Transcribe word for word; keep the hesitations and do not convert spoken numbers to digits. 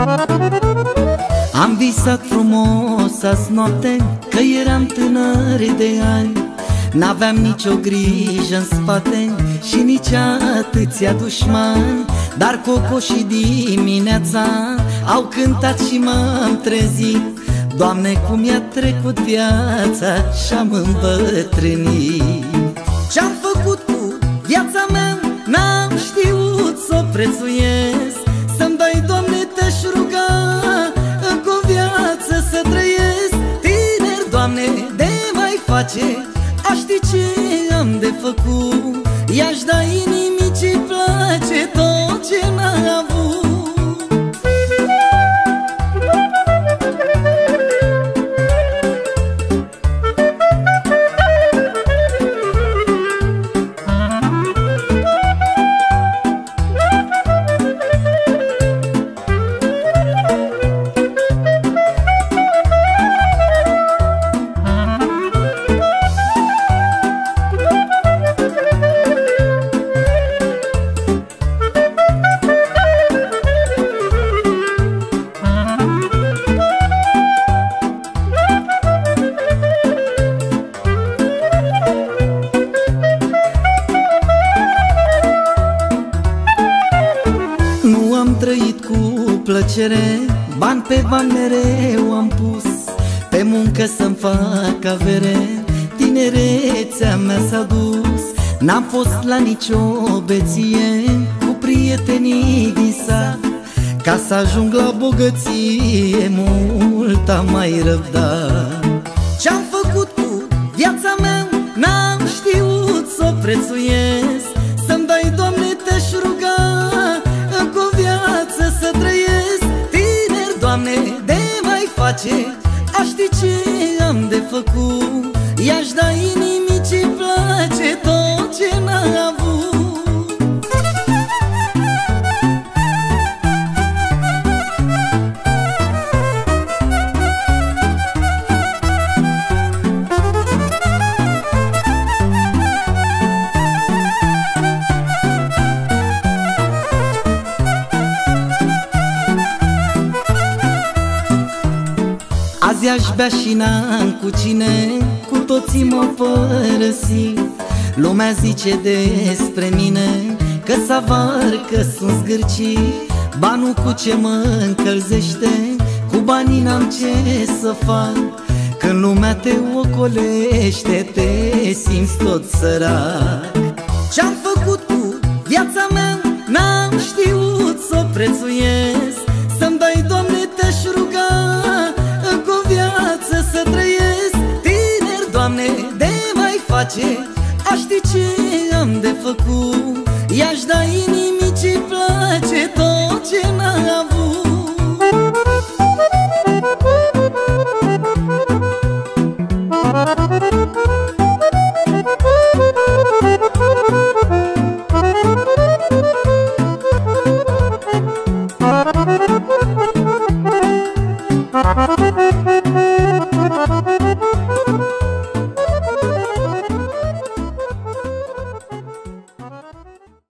Am visat frumos azi noapte, că eram tânăr de ani. N-aveam nicio grijă în spate și nici atâția dușmani. Dar cocoșii dimineața au cântat și m-am trezit. Doamne, cum i-a trecut viața și-am îmbătrânit. Ce-am făcut cu viața mea n-am știut să o prețuiesc. Să-mi dai, Doamne, te-aș ruga încă o viață să trăiesc. Tineri, Doamne, de mai face, aș ști ce am de făcut. I-aș da inimii ce-i place tot ce n-a avut. Am trăit cu plăcere, bani pe bani mereu am pus, pe muncă să-mi fac avere, tinerețea mea s-a dus. N-am fost la nicio beție cu prietenii din sat, ca să ajung la bogăție mult am mai răbdat. Ce-am făcut cu viața mea n-am știut să o prețuiesc. Să-mi dai, Doamne, te-aș ruga încă o viață să trăiesc. Tineri, Doamne, de mai face, aș ști ce am de făcut. I-aș da inimii ce-i place tot ce n-a avut. Azi aș bea și n-am cu cine, cu toții mă părăsi. Lumea zice despre mine că s-avar, că sunt zgârcit. Banul cu ce mă încălzește, cu banii n-am ce să fac. Când lumea te ocolește, te simți tot sărac. Ce-am făcut cu viața mea n-am știut să o prețuiesc. Să-mi dai, Doamne, te-aș ruga încă o viață să trăiesc. Tineri, Doamne, de mai face, aș ști ce am de făcut. I-aș da inimii ce-i place tot ce n-a avut. Thank you.